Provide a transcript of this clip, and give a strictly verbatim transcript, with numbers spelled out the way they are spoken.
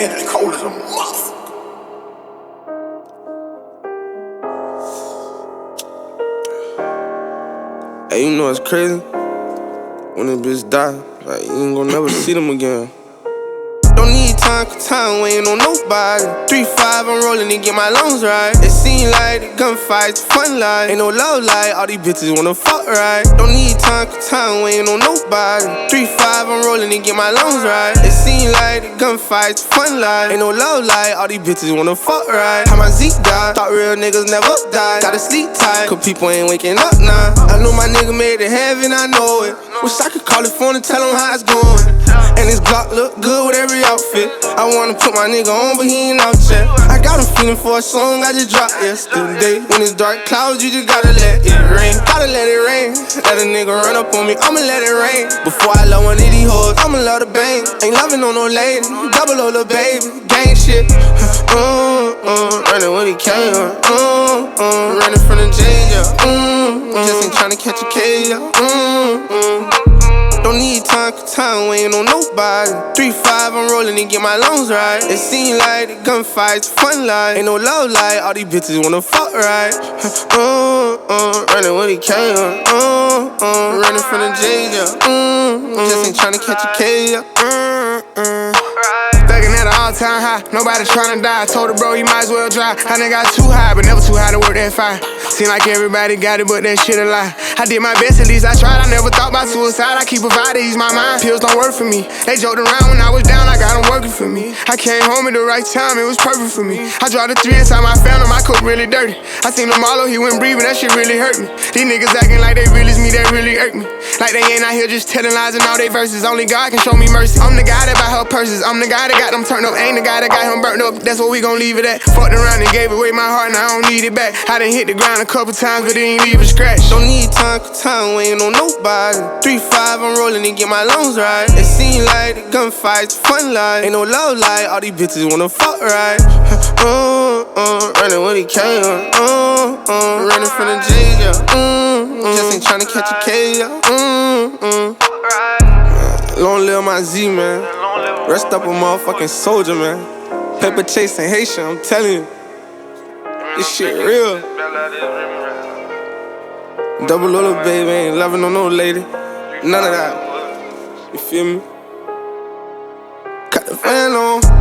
Man, it's cold as a motherfucker. Hey, you know it's crazy? When a bitch die, like, you ain't gon' never see them again. Don't need time, cause time waiting on nobody. three five, I'm rolling and get my lungs right. It seem like the gunfights, fun life. Ain't no love life, all these bitches wanna fuck right. Don't need time, cause time waiting on nobody. three five, I'm rolling and get my lungs right. It seem like the gunfights, fun life. Ain't no love life, all these bitches wanna fuck right. How my Zeke died, thought real niggas never die. Gotta sleep tight, cause people ain't waking up now. I know my nigga made it heaven, I know it. Wish I could call his phone and tell him how it's going. And his Glock look good with every outfit. I wanna put my nigga on, but he ain't out yet. I got him feeling for a song I just dropped yesterday. When it's dark clouds, you just gotta let it rain. Gotta let it rain. Let a nigga run up on me, I'ma let it rain. Before I love one of these hoes, I'ma love the bang. Ain't loving on no lady, double O little baby, gang shit. Mm, mm, running when he came, mm, mm, running from the jail, yeah. Mm, mm, just ain't tryna catch a case, yeah. Mm, mm. Don't need time, cause time waiting on nobody. three five, I'm rolling and get my lungs right. It seem like the gunfights, fun life. Ain't no love life, all these bitches wanna fuck right. Mm, mm, running when he came, mm, mm, running from the jail, yeah. Mm, mm, just ain't tryna catch a case, yeah. Mm, mm. Thuggin' at an all-time high, nobody tryna die. I told her, bro, you might as well try. I done got too high, but never too high to work that fire. Seem like everybody got it, but that shit a lie. I did my best, at least I tried. I never thought about suicide. I keep providing, ease my mind. Pills don't work for me. They joked around when I was down, I got them working for me. I came home at the right time, it was perfect for me. I dropped the three inside my family, my coat really dirty. I seen the Marlo, he went breathing, that shit really hurt me. These niggas acting like they real as me, that really hurt me. Like they ain't out here just telling lies and all they verses. Only God can show me mercy. I'm the guy that buy her purses. I'm the guy that got them turned up. Ain't the guy that got him burnt up. That's what we gon' leave it at. Fucked around and gave away my heart, now I don't need it back. I done hit the ground a couple times, but it ain't leave a scratch. Don't need time, cause time waiting on nobody. three five, I'm rolling and get my lungs right. It seem like the gunfights, fun life. Ain't no love life, all these bitches wanna fuck right. Mm, mm, running when he came, mm, mm, running from the jail, yeah. Mm, mm, just ain't tryna catch a case, yeah. Mm, mm. Long live my Z, man. Rest up a motherfucking soldier, man. Paper chasing Haitian, I'm telling you. This shit real. Double little baby, ain't loving on no lady. None of that. You feel me? Cut the fan on.